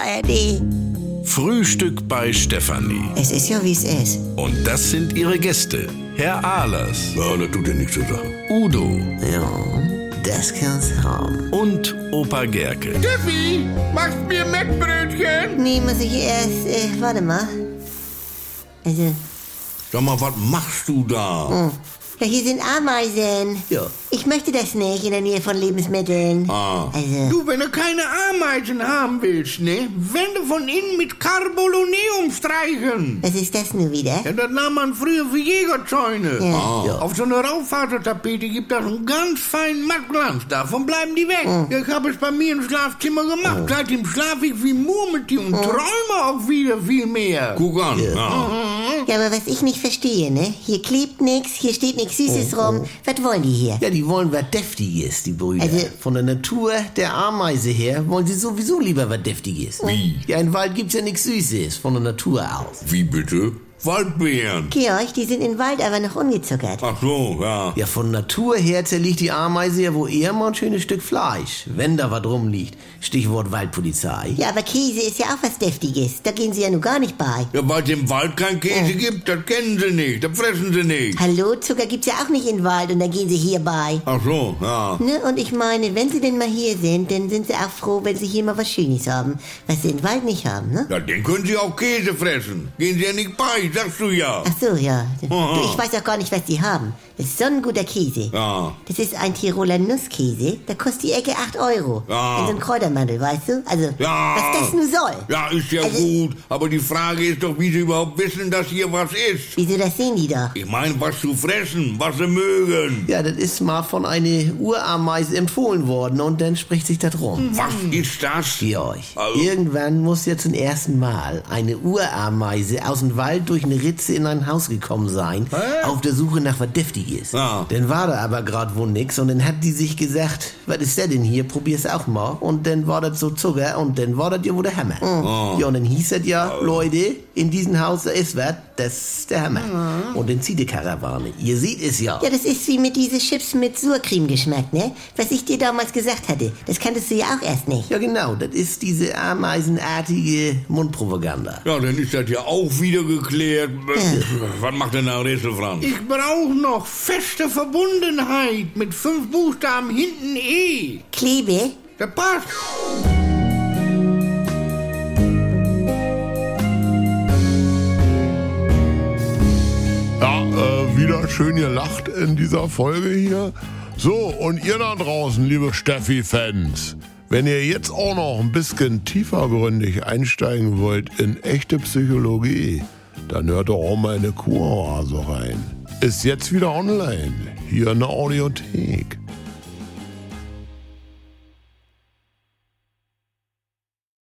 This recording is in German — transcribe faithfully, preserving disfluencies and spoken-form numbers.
A R D. Frühstück bei Stefanie. Es ist ja, wie es ist. Und das sind ihre Gäste. Herr Ahlers. Ja, das tut ja nichts zu sagen. Udo. Ja, das kann's haben. Und Opa Gerke. Steffi, machst mir Mettbrötchen? Nee, muss ich erst, äh, warte mal. Also, Sag mal, was machst du da? oh. Ja, hier sind Ameisen. Ja. Ich möchte das nicht in der Nähe von Lebensmitteln. Ah. Also, Du, wenn du keine Ameisen haben willst, ne? Wände von innen mit Carboloneum streichen. was ist das nun wieder? Ja, das nahm man früher für Jägerzäune. Ja. Ah. Ja. Auf so einer Raufasertapete gibt das einen ganz feinen Mattglanz. Davon bleiben die weg. Mhm. Ja, ich habe es bei mir im Schlafzimmer gemacht. Seitdem schlafe ich wie Murmeltier und träume auch wieder viel mehr. Guck an. Ja. Ja, aber was ich nicht verstehe, ne? Hier klebt nix, hier steht nichts Süßes rum. Was wollen die hier? Ja, die wollen was Deftiges, die Brüder. Also- Von der Natur der Ameise her wollen sie sowieso lieber was Deftiges. Wie? Ja, im Wald gibt's ja nichts Süßes, von der Natur aus. Wie bitte? Waldbeeren. Georg, die sind im Wald aber noch ungezuckert. Ach so, ja. Ja, von Natur her zerlegt die Ameise ja wohl eher mal ein schönes Stück Fleisch, wenn da was rumliegt. Stichwort Waldpolizei. Ja, aber Käse ist ja auch was Deftiges. Da gehen sie ja nun gar nicht bei. Ja, weil es im Wald kein Käse gibt, das kennen sie nicht, das fressen sie nicht. Hallo, Zucker gibt's ja auch nicht in den Wald und dann gehen sie hier bei. Ach so, ja. Ne? Und ich meine, wenn sie denn mal hier sind, dann sind sie auch froh, wenn sie hier mal was Schönes haben, was sie im Wald nicht haben, ne? Ja, dann können sie auch Käse fressen. Gehen sie ja nicht bei, sagst du ja. Ach so, ja. Du, ich weiß auch gar nicht, was die haben. Das ist so ein guter Käse. Ja. Das ist ein Tiroler Nusskäse. Da kostet die Ecke acht Euro. Ja. In so einem Kräutermantel, weißt du? Also, Ja. was das nun soll. Ja, ist ja Also- gut, aber die Frage ist doch, wie sie überhaupt wissen, dass hier was ist. Wieso, das sehen die doch. Ich meine, was zu fressen, was sie mögen. Ja, das ist mal von einer Urameise empfohlen worden und dann spricht sich das rum. Was ist das? Georg, Also- irgendwann muss ja zum ersten Mal eine Urameise aus dem Wald durch eine Ritze in ein Haus gekommen sein, Hä? auf der Suche nach was Deftiges. Ja. Dann war da aber grad wohl nix und dann hat die sich gesagt, was ist der denn hier, probier's auch mal. Und dann war das so Zucker und dann war das ja wohl der Hammer. Ja, und dann hieß es ja, Leute, in diesem Haus da ist was, das ist der Hammer. Und dann zieht die Karawane. Ihr seht es ja. Ja, das ist wie mit diese Chips mit Surcreme-Geschmack, ne? Was ich dir damals gesagt hatte. Das kanntest du ja auch erst nicht. Ja genau, das ist diese ameisenartige Mundpropaganda. Ja, dann ist das ja auch wieder geklärt. Was macht denn der Rätsel, Franz? Ich brauche noch feste Verbundenheit mit fünf Buchstaben hinten E. Klebe? Das passt. Ja, äh, wieder schön gelacht in dieser Folge hier. So, und ihr da draußen, liebe Steffi-Fans, wenn ihr jetzt auch noch ein bisschen tiefergründig einsteigen wollt in echte Psychologie, dann hört doch auch mal in eine Kuroase rein. Ist jetzt wieder online, hier in der Audiothek.